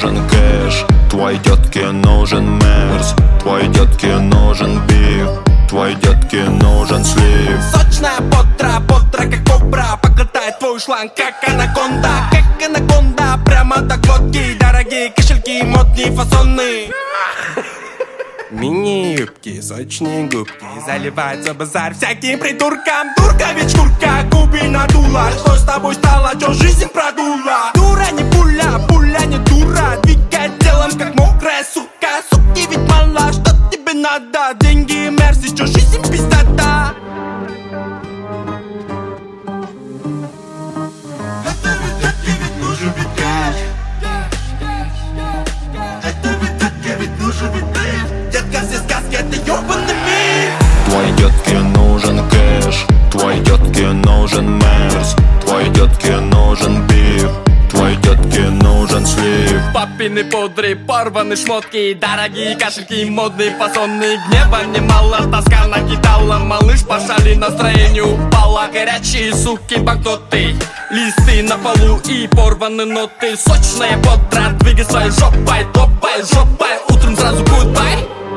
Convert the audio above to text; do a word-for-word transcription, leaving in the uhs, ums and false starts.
нужен кэш, твоей детке нужен мерс, твоей детке нужен биф, твоей детке нужен слив. Сочная бодра, бодра как кобра, покатает твой шланг как анаконда, как анаконда, прямо до глотки. Дорогие кошельки, модные фасоны. Мини-юбки, сочные губки, заливается базар всяким придуркам. Дурка ведь шкурка, губы надула. Что с тобой стало, чё жизнь продула? Дура не пуля, пуля не дура. Двигай телом, как мокрая сука. Суки ведь мало, что тебе надо? Деньги, мерси, чё жизнь пиздата? Это ведь детке ведь нужен ведь кэш. Это ведь детке ведь нужен ведь биф. Детка, все сказки, это ёбаный миф. Твоей детке нужен кэш, твоей детке нужен мерс, твоей детке нужен биф, твоей детке нужен слив. Папины пудры, порваны шмотки, дорогие кошельки, модные фасоны. Гнева немало, тоска накидала, малыш пошали, настроение упало. Горячие суки, банкноты, листы на полу и порваны ноты. Сочная бодра, двигай своей жопой, топай, жопой, утром сразу гудбай.